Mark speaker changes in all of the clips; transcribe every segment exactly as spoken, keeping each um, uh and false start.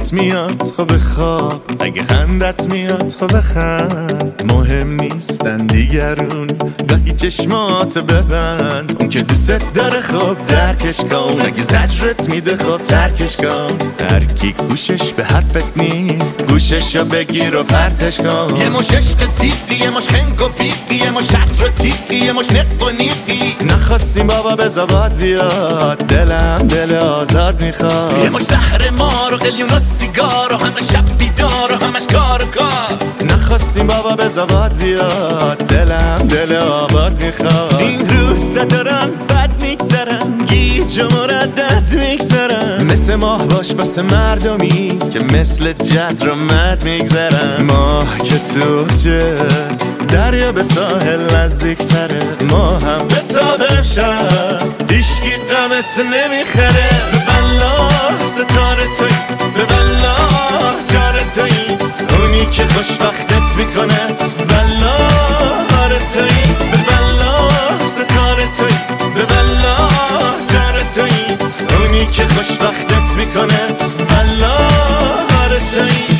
Speaker 1: خوابت میاد خب خواب، اگه خندت میاد خب بخند. مهم نیستن دیگرون، گاهی چشمات ببند. اون که دوست داره خب درکش کن، اگه زجرت میده خب ترکش کن. هر کی گوشش به حرفت نیست گوششو بگیر و پرتش کن.
Speaker 2: یه مش عشق سیقی، یه مش خنگ و بیقی، یه مش شطر و تیقی، یه مش نق و نیقی.
Speaker 1: نخواستیم بابا به زباد بیاد، دلم دل آزاد میخواد.
Speaker 2: یه مش زهر مار و قلیون و سیگار و همه شب بیدار و همش کار و کار.
Speaker 1: نخواستیم بابا به زباد بیاد، دلم دل آباد میخواد. این روزا دارن بد میگذرن، گیج و مردد میگذرن. مثل ماه باش واسه مردمی که مثل جزر و مد میگذرن. ماه که تو چه دریا به ساحل نزدیک تره، ما هم به تابه شد هیشگی غمت نمیخره. به بلا ستاره توی، به بلا جاره توی، اونی که خوشبختت میکنه. بلا هاره توی، به بلا ستاره توی، به بلا جاره توی، اونی که خوشبختت میکنه. بلا هاره توی.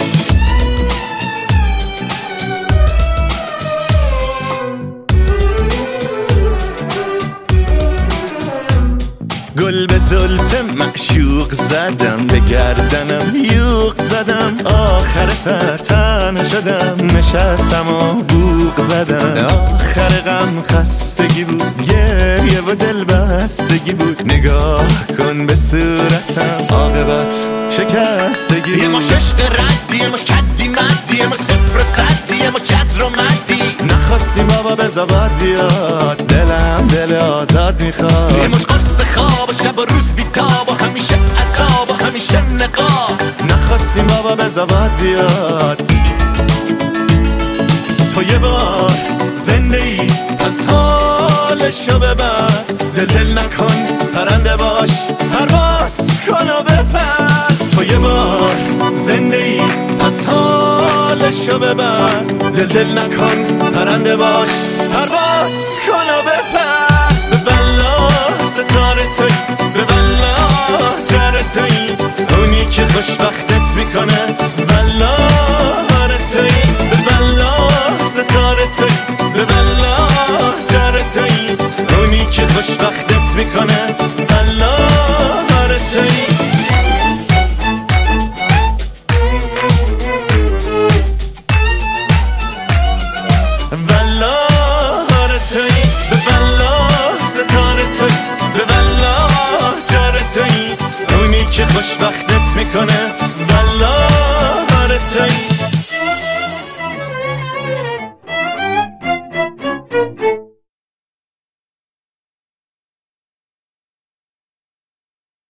Speaker 1: گل به زلف معشوق زدم، به گردنم یوق زدم. آخر سر تنه شدم، نشستم و بوق زدم. آخر غم خستگی بود، گریه و دل بستگی بود. نگاه کن به صورتم، عاقبت شکستگی بود.
Speaker 2: یه مش عشق ردی، یه مش کدی مدی، یه مش صفر و صدی، یه مش جزر و مدی.
Speaker 1: نخواستیم بابا به زباد بیاد، دلم دل آزاد میخواد.
Speaker 2: یه مش قرص خواب و شب و روز بیتاب و همیشه عذاب و همیشه نقاب.
Speaker 1: نخواستیم بابا به زباد بیاد. تو یه بار زنده ای پس حالشو ببر. دل دل نکن پرنده باش، پرواز کن و بپر. تو یه بار زنده ای پس حالشو ببر. دل دل نکن پرنده باش، پرواز کن و بپر. به بلا ستاره توی، به بلا جاره توی، اونی که خوشبختت میکنه. بلا هاره توی، به بلا ستاره توی، به بلا جاره توی، اونی که خوشبختت میکنه. بلا هاره توی. بلا هاره توی، به بلا ستاره توی، به بلا جاره توی، اونی که خوشبخت